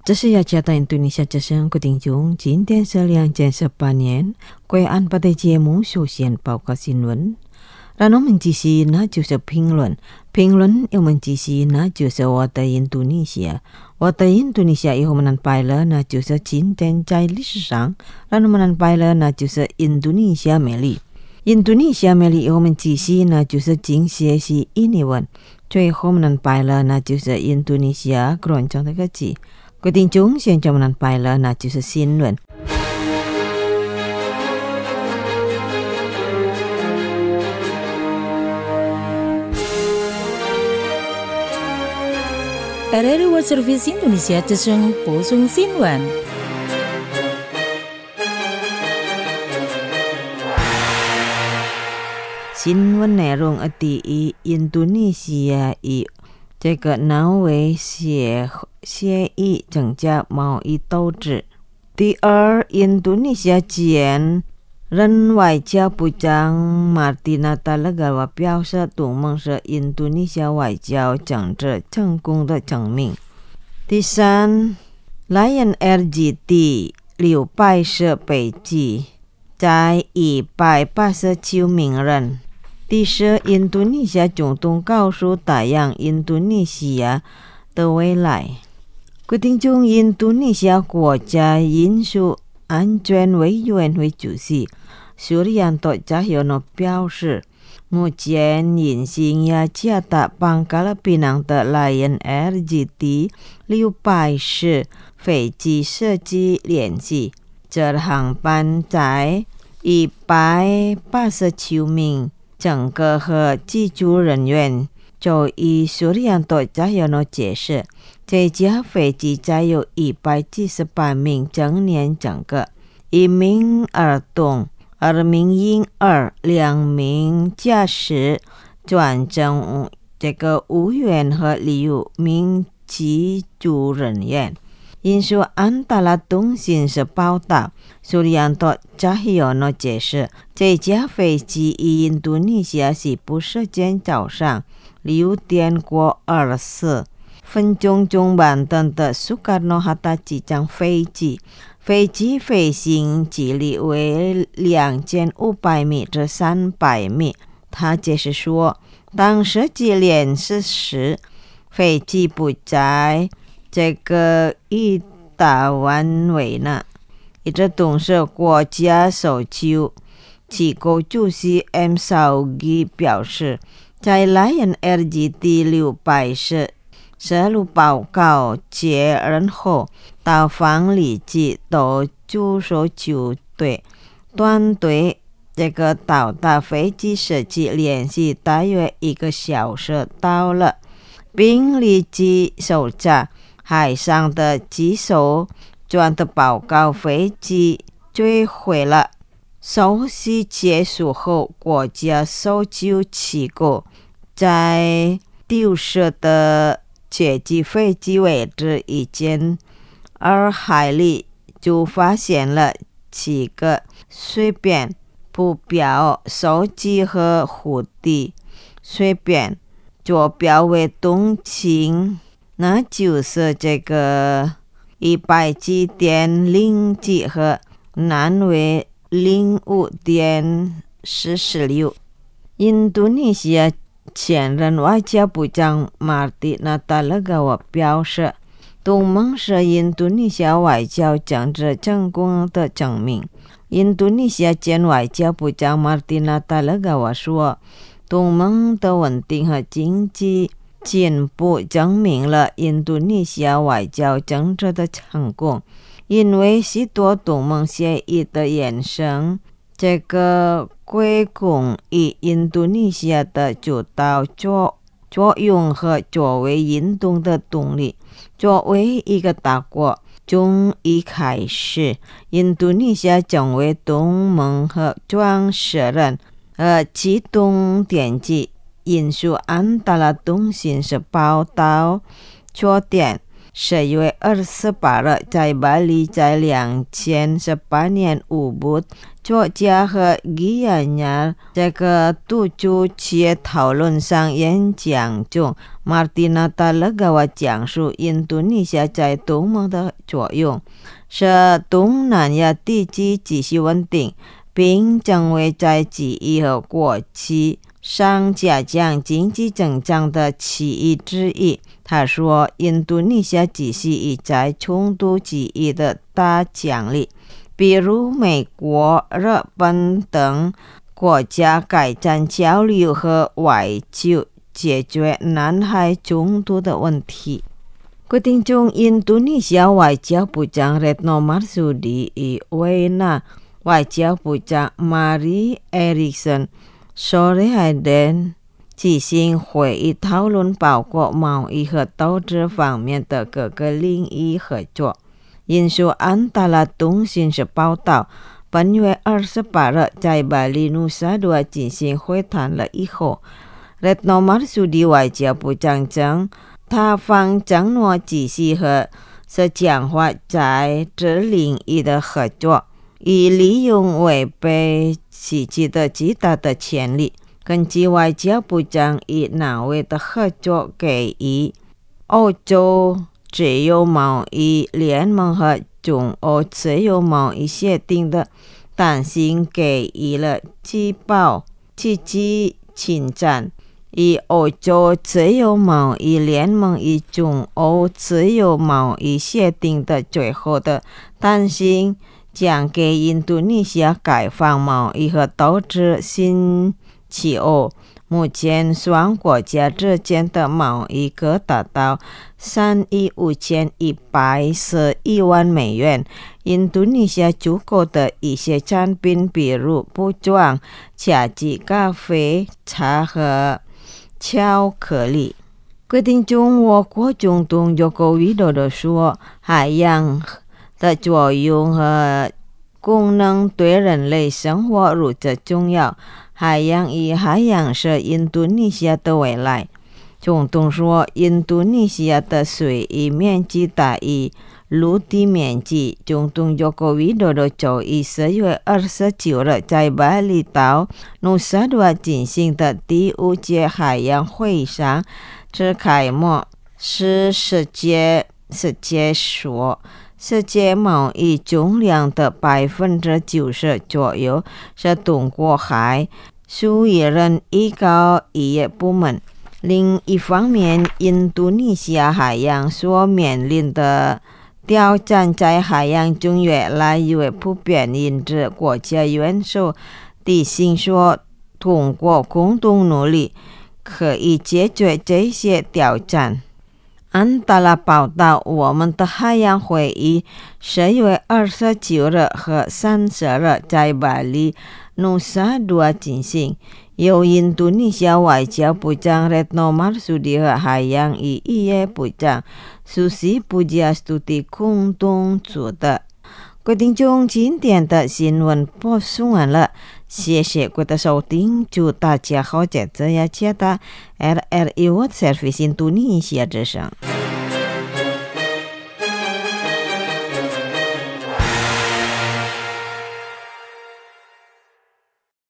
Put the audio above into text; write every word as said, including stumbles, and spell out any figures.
这是雅加达印度尼西亚之声各听众，今天是两千十八年贵安八的节目首先报告新闻。然后我们继续呢就是评论，评论我们继续呢就是我的印度尼西亚，我的印度尼西亚以后我们拜了呢就是今天在历史上，然后我们拜了呢就是印度尼西亚美丽。印度尼西亚美丽我们继续呢就是今学习印尼文，最后我们拜了呢就是印度尼西亚广场的个字。各位听众，现在我们拜了那就是新闻。 R R World Service Indonesia 之声播送新闻。 新闻内容的第一，印度尼西亚以这个挪威协协议增加贸易斗志。第二，印度尼西亚前任外交部长马蒂纳塔勒加瓦表示，同盟是印度尼西亚外交政治成功的证明。第三， Lion Air G T 六百是飞机载一百八十九名人。第四，印度尼西亚总统告诉大洋印度尼西亚的未来。各位听众，印度尼西亚国家运输安全委员会主席苏里安多加尤诺表示，目前运行雅加达邦加拉槟榔的 Lion Air G T 六百是飞机设计联系，这航班载一百八十九名乘客和机组人员。就以苏里安多加尤诺解释，这架飞机载有一百七十八名成年乘客，一名儿童，二名婴儿，两名驾驶转正这个务员和六名机组人员。印度安达拉通讯社报道，苏里安多加尤诺解释，这架飞机以印度尼西亚西部时间早上六点过二十四分钟中完登的苏卡诺哈达机场飞机，飞机飞行距离为两千五百米至三百米。他解释说，当时机联失时，飞机不在这个伊达湾维纳。一直董事国家首席机构主席 M 绍基表示，在 Lion Air G T 六百是摄入报告接任后，到访立即都助手球队团队这个到达飞机设计联系大约一个小时到了，并立即搜查海上的机手转的报告飞机坠毁了。收拾结束后，国家搜救机构在丢失的接机飞机位置一间二海里就发现了七个碎片，不表手机和蝴蝶碎片，左标为东青，那就是这个一百几点零几和南为零五点四十六。印度尼西亚前任外交部长马蒂纳塔勒加瓦表示，同盟是印度尼西亚外交政治成功的证明。印度尼西亚前外交部长马蒂纳塔勒加瓦说，同盟的稳定和经济进步证明了印度尼西亚外交政治的成功，因为许多同盟协议的衍生，这个归功于印度尼西亚的主导作作用和作为运动的动力。作为一个大国，从一开始，印度尼西亚成为同盟和创始人和启动典籍。印度安达拉通讯社报道，昨天十月二十八日在巴黎，在两千十八年乌布作家和吉亚亚这个杜朱企讨论上演讲中， Martina Talagawa 讲述印度尼西亚在东盟的作用，使东南亚地区继续稳定，并成为在记忆和国际上加强经济增长的区域之一。他说，印度尼西亚继续以在冲突区域的大强力，比如美国、日本等国家改善交流和外交，解决南海冲突的问题。决定中，印度尼西亚外交部长 Retno Marsudi 与维也纳外交部长 Mari Erickson sore hari举行会议，讨论包括贸易和投资方面的各个领域合作。引述安达拉通讯社报道，本月二十八日在巴黎努萨杜进行会谈了以后，Retno Marsudi 外交部长称，他方承诺继续和是强化在这领域的合作，以利用未被袭击的巨大的潜力。根据外交部长与挪威的合作，给予欧洲自由贸易联盟和中欧自由贸易协定的弹性给予了积极积极进展。以欧洲自由贸易联盟与中欧自由贸易协定的最后的弹性，将给印度尼西亚开放贸易和投资新气候。目前双国家之间的贸易额达到三亿五千一百十一万美元。印度尼西亚出口的一些产品，比如布庄、茶具、咖啡、茶和巧克力。决定中，我国总统joko widodo说，海洋的作用和功能对人类生活如此重要，海洋与海洋是印度尼西亚的未来。总统说，印度尼西亚的水域面积大于陆地面积。总统joko widodo周一四月二十九日在巴厘岛努萨杜进行的第五届海洋会议上致开幕时世界世界说，世界贸易总量的百分之九十左右是通过海属于人依靠渔业部门。另一方面，印度尼西亚海洋所面临的挑战在海洋中越来越普遍，因此国家元首提醒说，通过共同努力可以解决这些挑战。安达拉报道，我们的海洋会议十月二十九日和三十日在巴黎努萨杜进行，由印度尼西亚外交部长 Retno Marsudi 和海洋与渔业部长 Susi Pujiastuti 共同主的。决定中，今天的新闻播送完了，谢谢各位的收听，祝大家好，这次也接到 R R I World Service 印度尼西亚之声。